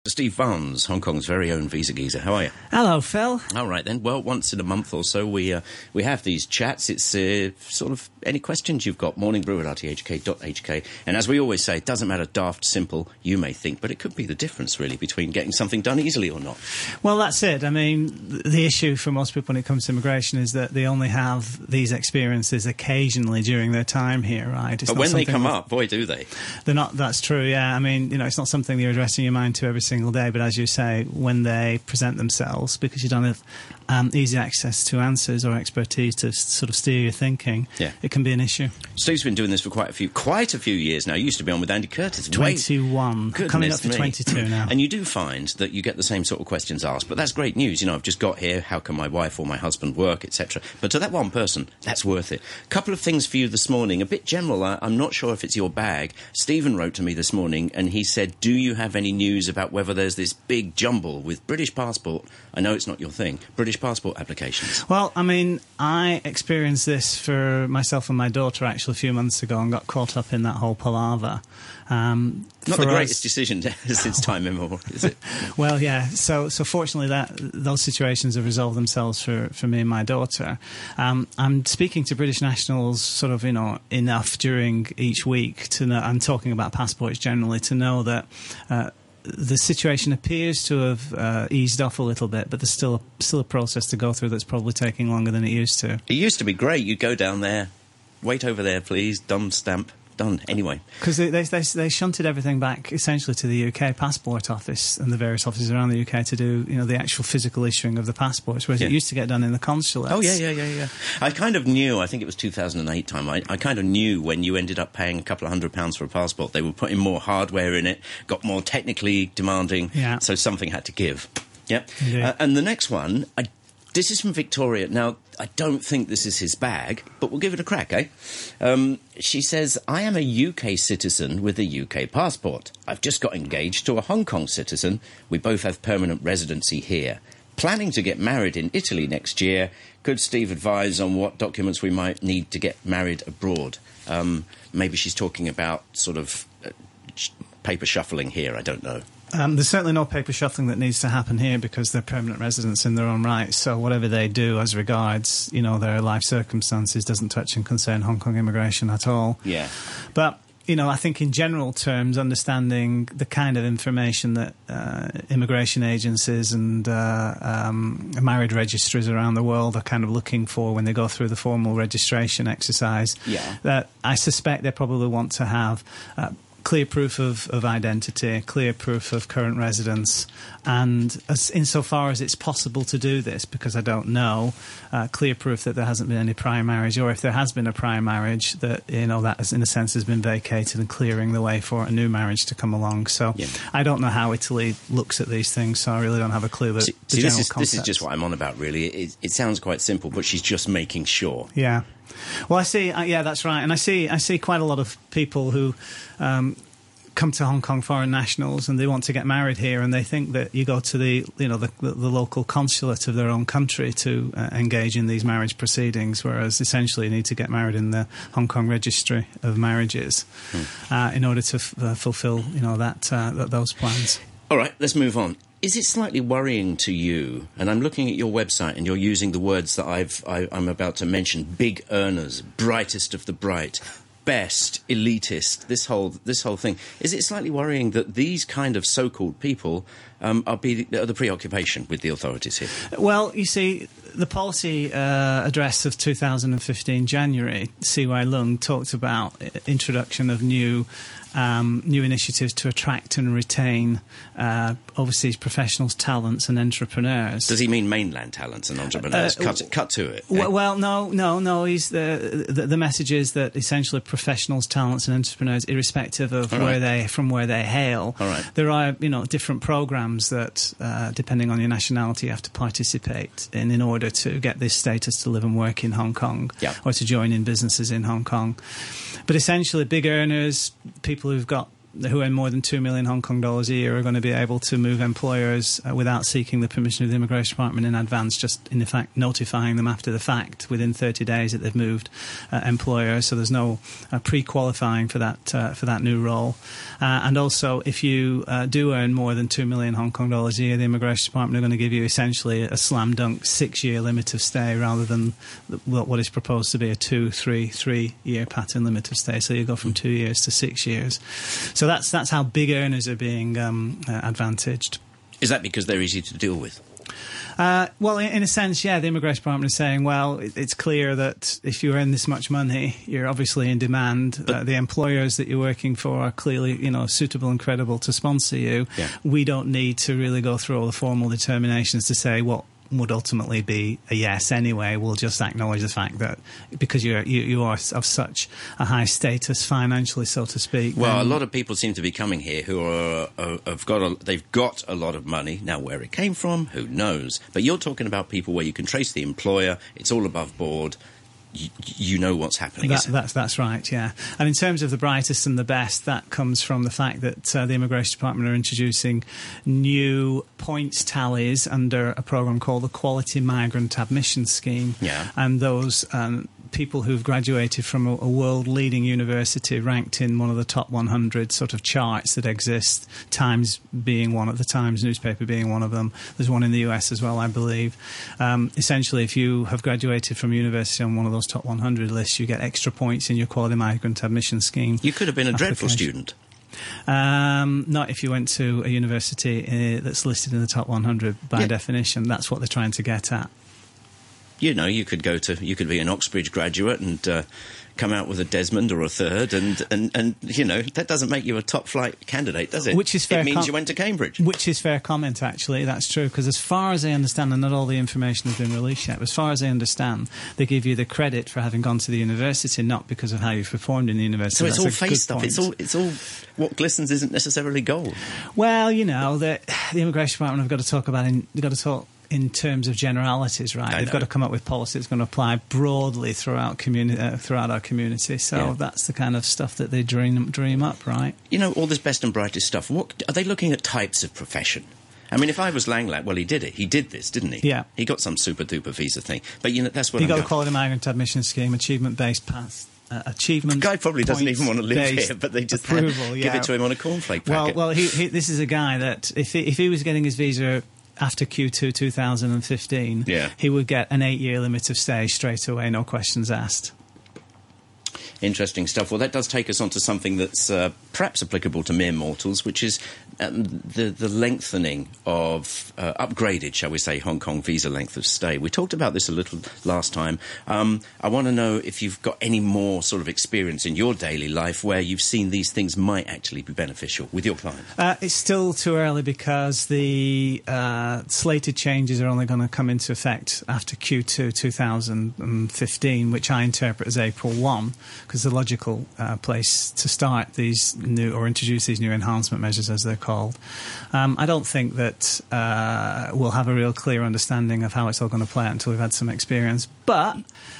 Steve Barnes, Hong Kong's very own visa geezer. How are you? Hello, Phil. All right, then. Well, once in a month or so, we have these chats. It's sort of any questions you've got, morningbrew@rthk.hk. And as we always say, it doesn't matter daft, simple, you may think, but it could be the difference, really, between getting something done easily or not. Well, that's it. I mean, the issue for most people when it comes to immigration is that they only have these experiences occasionally during their time here, right? But when they come up, boy, do they. They're not, that's true, yeah. I mean, you know, it's not something you're addressing your mind to every single day, but as you say, when they present themselves, because you don't have easy access to answers or expertise to sort of steer your thinking, it can be an issue. Steve's been doing this for quite a few years now. He used to be on with Andy Curtis. 21. Coming up for 22 now. And you do find that you get the same sort of questions asked, but that's great news. You know, I've just got here, how can my wife or my husband work, etc. But to that one person, that's worth it. A couple of things for you this morning, a bit general. I'm not sure if it's your bag. Stephen wrote to me this morning and he said, do you have any news about whether there's this big jumble with British passport? I know it's not your thing. British passport applications. Well, I mean, I experienced this for myself and my daughter actually a few months ago and got caught up in that whole palaver. Not the greatest decision since time immemorial, is it? Well, yeah. So fortunately, those situations have resolved themselves for me and my daughter. I'm speaking to British nationals, sort of, you know, enough during each week to know. I'm talking about passports generally to know that. The situation appears to have eased off a little bit, but there's still a process to go through that's probably taking longer than it used to. It used to be great. You'd go down there, wait over there, please, done, stamp, done. Anyway. Because they shunted everything back essentially to the UK Passport Office and the various offices around the UK to do, you know, the actual physical issuing of the passports, whereas it used to get done in the consulates. Oh, yeah. I kind of knew, I think it was 2008 time, I kind of knew when you ended up paying a couple of £100 for a passport, they were putting more hardware in it, got more technically demanding, so something had to give. Yep. And the next one, this is from Victoria. Now, I don't think this is his bag, but we'll give it a crack, eh? She says, I am a UK citizen with a UK passport. I've just got engaged to a Hong Kong citizen. We both have permanent residency here. Planning to get married in Italy next year. Could Steve advise on what documents we might need to get married abroad? Maybe she's talking about sort of paper shuffling here, I don't know. There's certainly no paper shuffling that needs to happen here because they're permanent residents in their own right. So whatever they do as regards, you know, their life circumstances doesn't touch and concern Hong Kong immigration at all. Yeah. But, you know, I think in general terms, understanding the kind of information that immigration agencies and marriage registries around the world are kind of looking for when they go through the formal registration exercise, that I suspect they probably want to have clear proof of identity, clear proof of current residence, and insofar as it's possible to do this, because I don't know, clear proof that there hasn't been any prior marriage, or if there has been a prior marriage, that, you know, that has, in a sense has been vacated and clearing the way for a new marriage to come along. So I don't know how Italy looks at these things, so I really don't have a clue. That this is just what I'm on about, really. It sounds quite simple, but she's just making sure. Yeah. Well, I see. Yeah, that's right. And I see quite a lot of people who come to Hong Kong, foreign nationals, and they want to get married here, and they think that you go to the local consulate of their own country to engage in these marriage proceedings, whereas essentially you need to get married in the Hong Kong Registry of Marriages in order to fulfil, you know, those plans. All right, let's move on. Is it slightly worrying to you, and I'm looking at your website and you're using the words that I'm about to mention, big earners, brightest of the bright, best, elitist, this whole thing. Is it slightly worrying that these kind of so-called people are the preoccupation with the authorities here? Well, you see, the policy address of 2015 January, CY Leung talked about introduction of new initiatives to attract and retain overseas professionals, talents and entrepreneurs. Does he mean mainland talents and entrepreneurs? Cut to it. Well, no. He's the message is that essentially professionals, talents and entrepreneurs, irrespective of where they hail. All right. There are, you know, different programs that, depending on your nationality, you have to participate in order to get this status to live and work in Hong Kong, or to join in businesses in Hong Kong. But essentially, big earners, people who've got who earn more than 2 million Hong Kong dollars a year are going to be able to move employers without seeking the permission of the Immigration Department in advance, just in fact notifying them after the fact within 30 days that they've moved employers. So there's no pre-qualifying for that new role. And also, if you do earn more than 2 million Hong Kong dollars a year, the Immigration Department are going to give you essentially a slam dunk 6-year limit of stay rather than what is proposed to be a 3-year pattern limit of stay. So you go from 2 years to 6 years. So that's how big earners are being advantaged. Is that because they're easy to deal with? Well, in a sense, yeah, the Immigration Department is saying, well, it's clear that if you earn this much money, you're obviously in demand. The employers that you're working for are clearly, suitable and credible to sponsor you. Yeah. We don't need to really go through all the formal determinations to say what would ultimately be a yes anyway. We'll just acknowledge the fact that because you are of such a high status financially, so to speak. Well, a lot of people seem to be coming here who they've got a lot of money. Now, where it came from, who knows? But you're talking about people where you can trace the employer. It's all above board. You know what's happening. That's right, yeah. And in terms of the brightest and the best, that comes from the fact that the Immigration Department are introducing new points tallies under a program called the Quality Migrant Admission Scheme. Yeah. And those people who've graduated from a world-leading university ranked in one of the top 100 sort of charts that exist, Times being one of the Times newspaper being one of them. There's one in the US as well, I believe. Essentially, if you have graduated from university on one of those top 100 lists, you get extra points in your Quality Migrant Admission Scheme. You could have been a dreadful student. Not if you went to a university that's listed in the top 100 by definition. That's what they're trying to get at. You could be an Oxbridge graduate and come out with a Desmond or a third, and that doesn't make you a top flight candidate, does it? Which is fair. It means you went to Cambridge. Which is fair comment, actually. That's true, because as far as I understand, and not all the information has been released yet, but as far as I understand, they give you the credit for having gone to the university, not because of how you've performed in the university. So it's all face stuff. It's all what glistens isn't necessarily gold. Well, the Immigration Department have got to talk about in terms of generalities, right? They've got to come up with policy that's going to apply broadly throughout our community. So that's the kind of stuff that they dream up, right? All this best and brightest stuff. What are they looking at? Types of profession. I mean, if I was Lang, well, he did it. He did this, didn't he? Yeah. He got some super-duper visa thing. But, that's what he got a Quality Migrant Admission Scheme, achievement-based path. The guy probably doesn't even want to live here, but they just give it to him on a cornflake packet. Well, this is a guy that if he was getting his visa after Q2 2015, he would get an 8-year limit of stay straight away, no questions asked. Interesting stuff. Well, that does take us on to something that's perhaps applicable to mere mortals, which is the lengthening of upgraded, shall we say, Hong Kong visa length of stay. We talked about this a little last time. I want to know if you've got any more sort of experience in your daily life where you've seen these things might actually be beneficial with your clients. It's still too early because the slated changes are only going to come into effect after Q2 2015, which I interpret as April 1, because the logical place to start these new or introduce these new enhancement measures, as they're called. I don't think that we'll have a real clear understanding of how it's all going to play out until we've had some experience. But,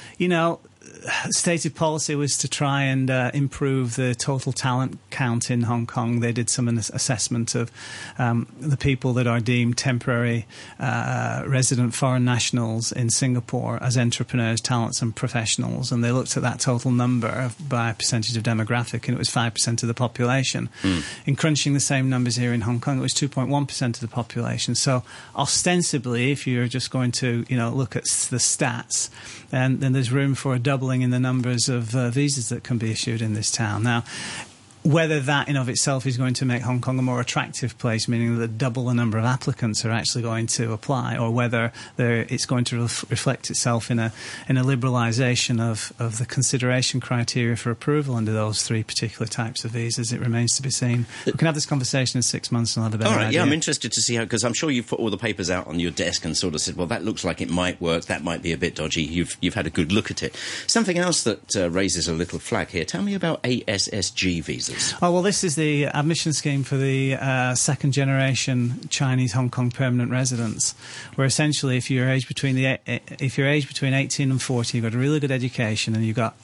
stated policy was to try and improve the total talent count in Hong Kong. They did some assessment of the people that are deemed temporary resident foreign nationals in Singapore as entrepreneurs, talents and professionals, and they looked at that total number by a percentage of demographic, and it was 5% of the population. In crunching the same numbers here in Hong Kong, it was 2.1% of the population. So ostensibly, if you're just going to look at the stats, then there's room for a doubling in the numbers of visas that can be issued in this town. Now, whether that in of itself is going to make Hong Kong a more attractive place, meaning that double the number of applicants are actually going to apply, or whether it's going to reflect itself in a liberalisation of the consideration criteria for approval under those three particular types of visas, it remains to be seen. We can have this conversation in 6 months and I'll have a better idea. I'm interested to see how, because I'm sure you've put all the papers out on your desk and sort of said, well, that looks like it might work, that might be a bit dodgy. You've had a good look at it. Something else that raises a little flag here. Tell me about ASSG visas. Oh, well, this is the admission scheme for the second-generation Chinese Hong Kong permanent residents, where essentially if you're aged between 18 and 40, you've got a really good education and you've got a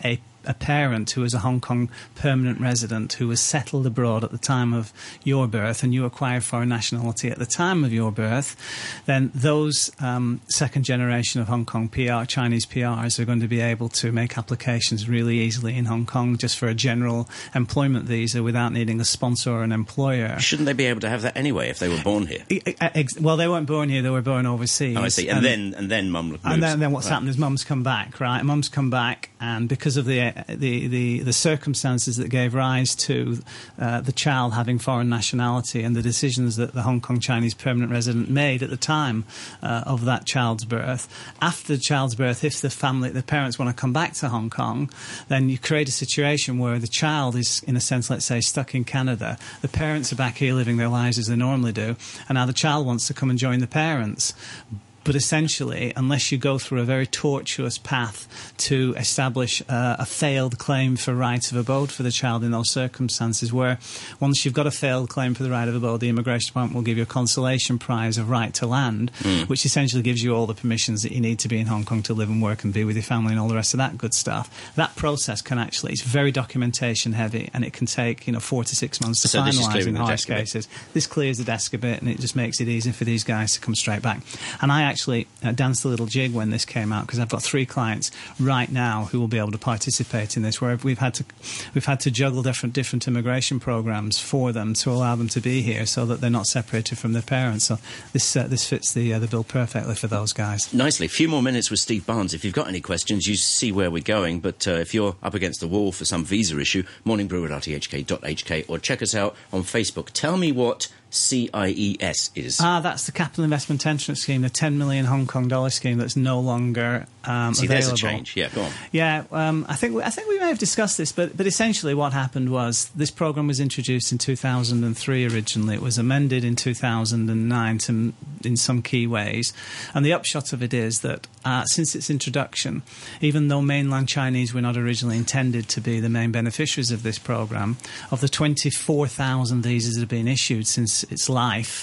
a parent who was a Hong Kong permanent resident who was settled abroad at the time of your birth, and you acquired foreign nationality at the time of your birth, then those second generation of Hong Kong Chinese PRs are going to be able to make applications really easily in Hong Kong just for a general employment visa without needing a sponsor or an employer. Shouldn't they be able to have that anyway if they were born here? Well, they weren't born here; they were born overseas. Oh, I see. And then mum moves. And then what's happened is mum's come back, right? Mum's come back, and because of the circumstances that gave rise to the child having foreign nationality and the decisions that the Hong Kong Chinese permanent resident made at the time of that child's birth, after the child's birth, if the parents want to come back to Hong Kong, then you create a situation where the child is, in a sense, let's say, stuck in Canada. The parents are back here living their lives as they normally do, and now the child wants to come and join the parents. But essentially, unless you go through a very tortuous path to establish a failed claim for right of abode for the child in those circumstances, where once you've got a failed claim for the right of abode, the Immigration Department will give you a consolation prize of right to land, which essentially gives you all the permissions that you need to be in Hong Kong to live and work and be with your family and all the rest of that good stuff. That process can actually, it's very documentation heavy, and it can take 4 to 6 months to finalise in hard cases. This clears the desk a bit, and it just makes it easy for these guys to come straight back. And I actually danced a little jig when this came out, because I've got 3 clients right now who will be able to participate in this, where we've had to juggle different immigration programs for them to allow them to be here so that they're not separated from their parents. So this fits the bill perfectly for those guys. Nicely. A few more minutes with Steve Barnes. If you've got any questions, you see where we're going, but if you're up against the wall for some visa issue, morningbrew@rthk.hk, or check us out on Facebook. Tell me what CIES is. That's the Capital Investment Entrance Scheme, the 10 million Hong Kong dollar scheme that's no longer available. There's a change. Yeah, go on. Yeah, I think we may have discussed this, but essentially what happened was this program was introduced in 2003 originally. It was amended in 2009 in some key ways, and the upshot of it is that since its introduction, even though mainland Chinese were not originally intended to be the main beneficiaries of this program, of the 24,000 visas that have been issued since its life,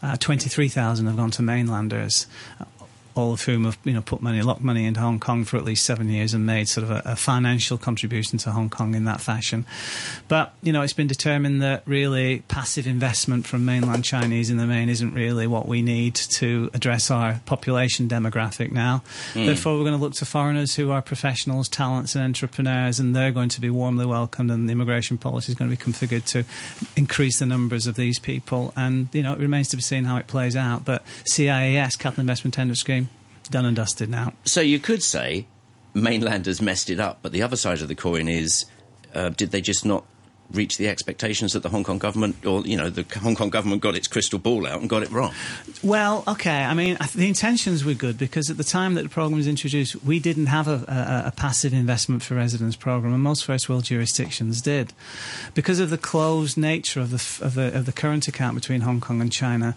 23,000 have gone to mainlanders, all of whom have locked money into Hong Kong for at least 7 years and made sort of a financial contribution to Hong Kong in that fashion. But it's been determined that really passive investment from mainland Chinese in the main isn't really what we need to address our population demographic now. Therefore, we're going to look to foreigners who are professionals, talents and entrepreneurs, and they're going to be warmly welcomed, and the immigration policy is going to be configured to increase the numbers of these people. And it remains to be seen how it plays out. But CIES, Capital Investment Entrance Scheme, done and dusted now. So you could say mainlanders messed it up, but the other side of the coin is, did they just not reach the expectations that the Hong Kong government, or the Hong Kong government got its crystal ball out and got it wrong? Well, okay. I mean, the intentions were good, because at the time that the program was introduced, we didn't have a passive investment for residence program, and most first world jurisdictions did. Because of the closed nature of the current account between Hong Kong and China,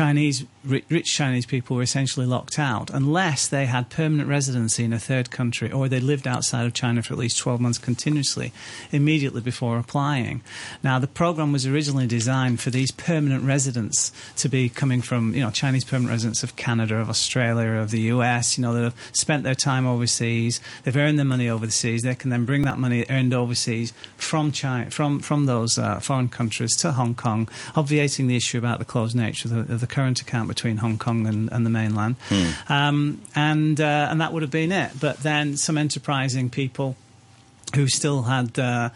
rich Chinese people were essentially locked out unless they had permanent residency in a third country, or they lived outside of China for at least 12 months continuously immediately before applying. Now, the program was originally designed for these permanent residents to be coming from, Chinese permanent residents of Canada, of Australia, of the US, that have spent their time overseas, they've earned their money overseas, they can then bring that money earned overseas from China, from those foreign countries to Hong Kong, obviating the issue about the closed nature of the current account between Hong Kong and the mainland. And that would have been it. But then some enterprising people who still had a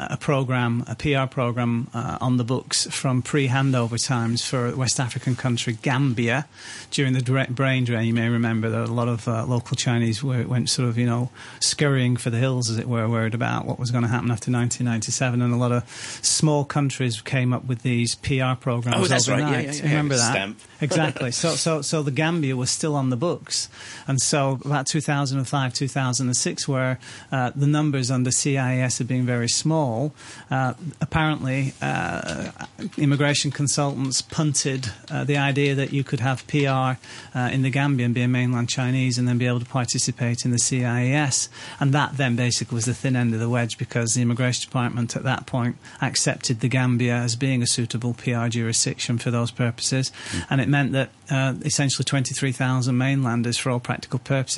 PR program on the books from pre-handover times for the West African country Gambia during the brain drain. You may remember that a lot of local Chinese went sort of, scurrying for the hills, as it were, worried about what was going to happen after 1997, and a lot of small countries came up with these PR programs. Oh, that's overnight. right. Yeah. Remember that? Stamp. Exactly. So the Gambia was still on the books, and so about 2005, 2006, where the numbers under CIES had been very small, apparently immigration consultants punted the idea that you could have PR in the Gambia and be a mainland Chinese and then be able to participate in the CIES, and that then basically was the thin end of the wedge, because the Immigration Department at that point accepted the Gambia as being a suitable PR jurisdiction for those purposes, and it meant that essentially 23,000 mainlanders, for all practical purposes,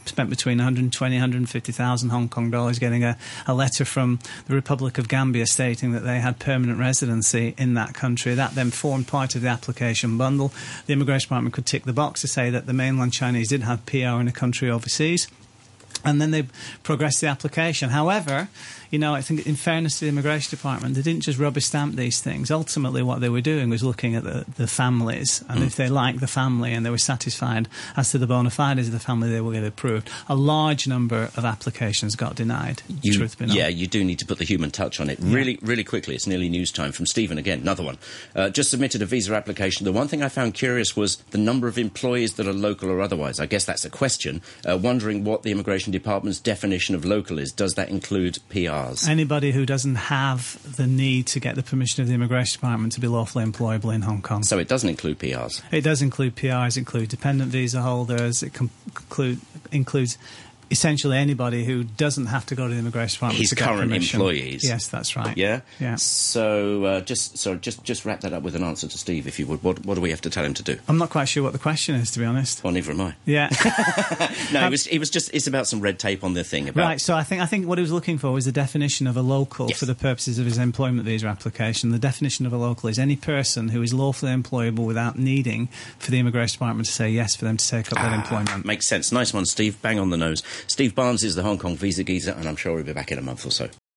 spent between 120 and 150,000 Hong Kong dollars getting a letter from the Republic of Gambia stating that they had permanent residency in that country. That then formed part of the application bundle. The Immigration Department could tick the box to say that the mainland Chinese did have PR in a country overseas. And then they progressed the application. However, I think in fairness to the Immigration Department, they didn't just rubber stamp these things. Ultimately, what they were doing was looking at the families, and if they liked the family and they were satisfied as to the bona fides of the family, they will get approved. A large number of applications got denied. You do need to put the human touch on it. Really, really quickly, it's nearly news time. From Stephen again, another one. Just submitted a visa application. The one thing I found curious was the number of employees that are local or otherwise. I guess that's a question. Wondering what the Immigration Department's definition of local is. Does that include PRs? Anybody who doesn't have the need to get the permission of the Immigration Department to be lawfully employable in Hong Kong. So it doesn't include PRs? It does include PRs, it includes dependent visa holders, it includes essentially anybody who doesn't have to go to the Immigration Department to get permission. His current employees. Yes, that's right. Yeah? Yeah. So just wrap that up with an answer to Steve, if you would. What do we have to tell him to do? I'm not quite sure what the question is, to be honest. Well, neither am I. Yeah. No, it's about some red tape on the thing. Right, so I think what he was looking for was the definition of a local for the purposes of his employment visa application. The definition of a local is any person who is lawfully employable without needing for the Immigration Department to say yes for them to take up that employment. Makes sense. Nice one, Steve. Bang on the nose. Steve Barnes is the Hong Kong visa geezer, and I'm sure he'll be back in a month or so.